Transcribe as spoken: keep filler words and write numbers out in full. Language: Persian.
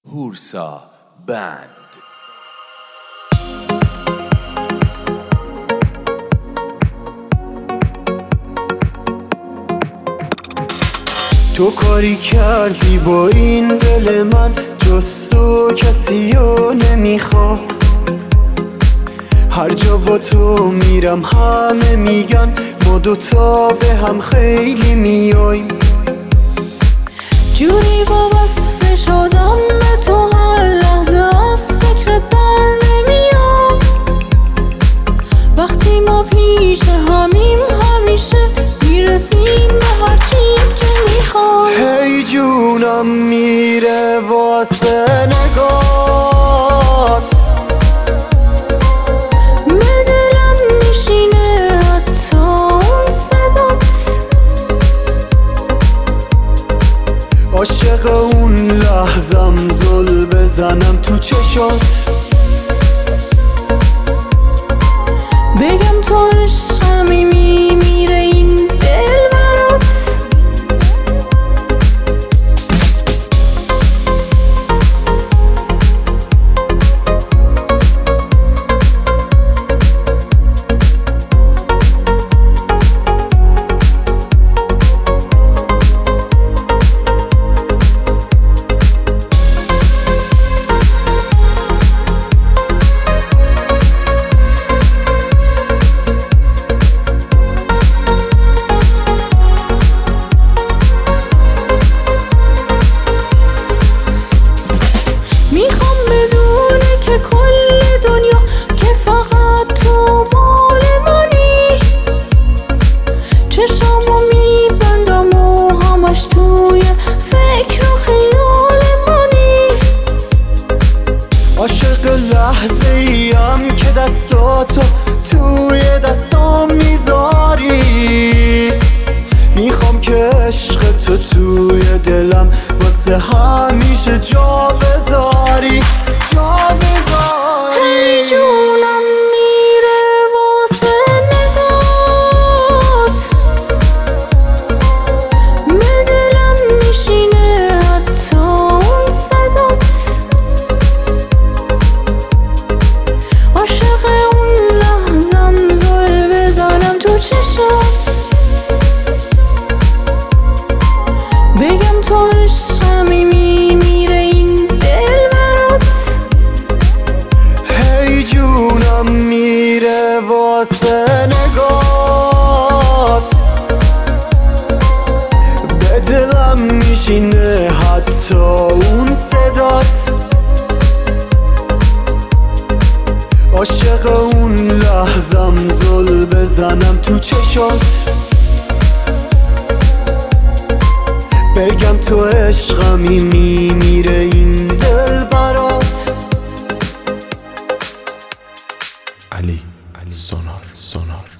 هورسا بند. تو کاری کردی با این دل من، جز تو کسی رو نمیخواد. هر جا با تو میرم همه میگن ما دوتا به هم خیلی میاییم. جوری وابسته شدم به تو هر لحظه از فکرت بر نمیام. وقتی ما پیش همیم همیشه میرسیم به هر چی که میخوام. هی جونم میره واسه نگات، به دلم میشینه حتی اون صدات. عاشق اون لحظم زل بزنم تو چشات، بگم تو عشقمی میمیره این دل برات. میخوام بدونه که کل دنیا که فقط تو مال منی. چشامو میبندم و همش توی فکر و خیال منی. عاشق لحظه ایم که دستاتو توی دستام میذاری. میخوام که عشق تو توی دلم واسه همیشه جا بذاری، جا بذاری. هی جونم میره واسه نگات، به دلم میشینه حتی اون صدات. عاشق اون لحظم زل بزنم تو چشات، بگم تو عشقمی میمیره این دل برات. هی جونم میره واسه نگات، به دلم میشینه حتی اون صدات. عاشق اون لحظم زل بزنم تو چشات، بگم تو عشقمی میمیره این دل برات. علی علی سونار سونار